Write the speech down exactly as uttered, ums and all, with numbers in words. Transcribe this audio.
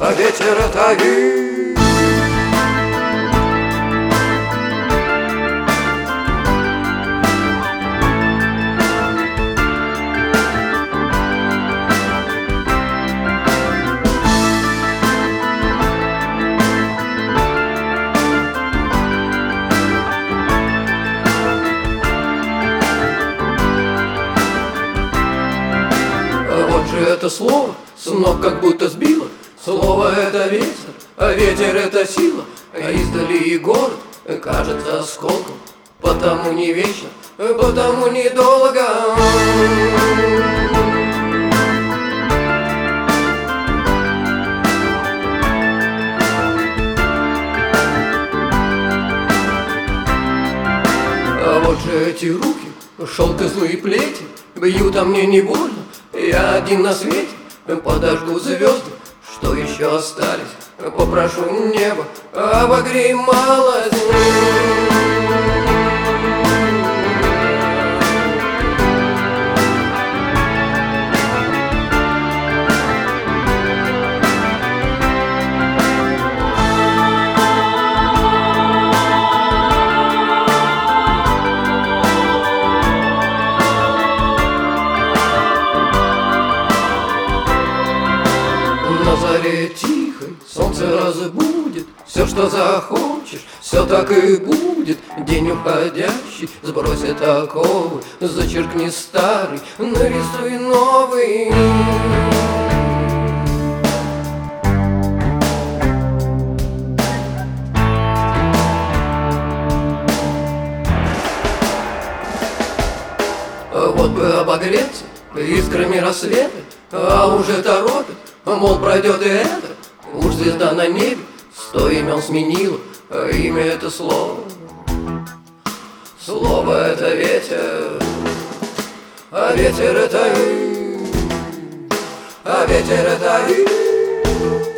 а ветер это и. Вот же это слово с ног как будто сбило. Слово это ветер, а ветер это сила. А издали и город кажется осколком. Потому не вечно, потому недолго. А вот же эти руки, шелк и злые плети, бьют, а мне не больно. Я один на свете, подожду звезды, что еще остались. Попрошу небо, обогрей малость. На заре тихой солнце разбудит. Все, что захочешь, все так и будет. День уходящий сбросит оковы. Зачеркни старый, нарисуй новый. Вот бы обогреться искрами рассвета, а уже торопит, мол, пройдет и это. Уж звезда на небе сто имен сменила, а имя это слово. Слово это ветер, а ветер это и, а ветер это и.